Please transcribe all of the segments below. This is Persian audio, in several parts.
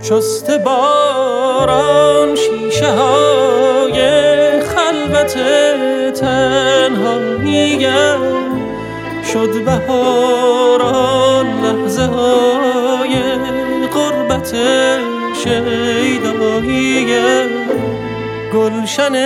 شسته باران شیشه های خلوت تنهاییم، شد بهاران لحظه های غربت شیداییم. گلشن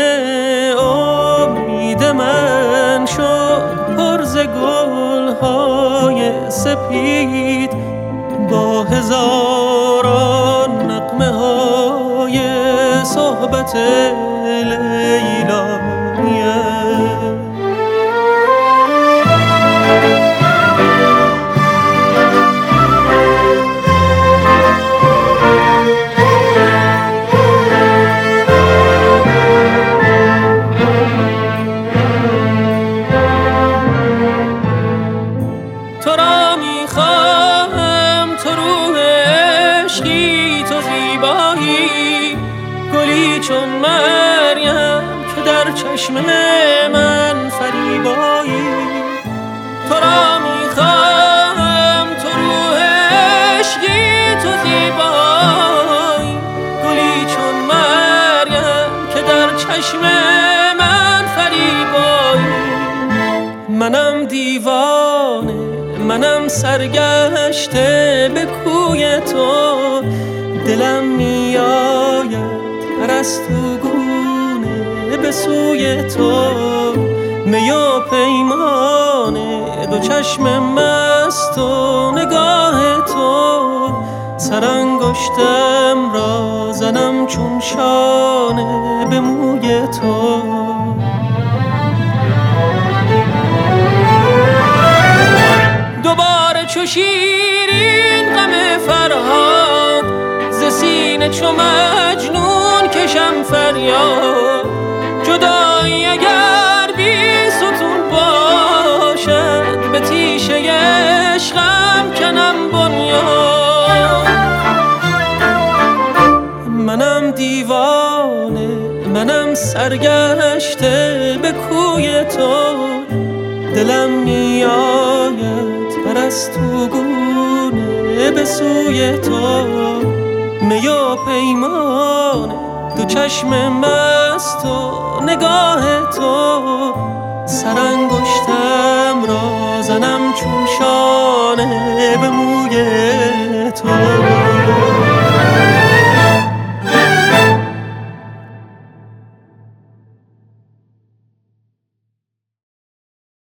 امید من شد پر ز گلهای سپید، با هزاران نغمه های صحبت لیلاییم. تو را میخواهم، تو روح عشقی، تو زیبایی، گلی چون مریم که در چشم من فریبایی. تو را میخواهم، تو روح عشقی، تو زیبایی، گلی چون مریم که در چشم من فریبایی. منم دیوانه، منم سرگشته به کوی تو، دلم میآید پرستوگونه به سوی تو. می و پیمان دو چشم مست و نگاه تو، سرانگشتم را زنم چون شانه به موی تو. دوباره چو شیرین غم فرهاد، ز سینه چو مجنون کشم فریاد. جدایی اگر بی ستون باشد، به تیشه عشقم کنم بنیاد. منم دیوانه، منم سرگشته به کوی تو، دلم میآید پرستوگونه به سوی تو. می و پیمان دو چشم مست و نگاه تو، سرانگشتم را زنم چون شانه به موی تو.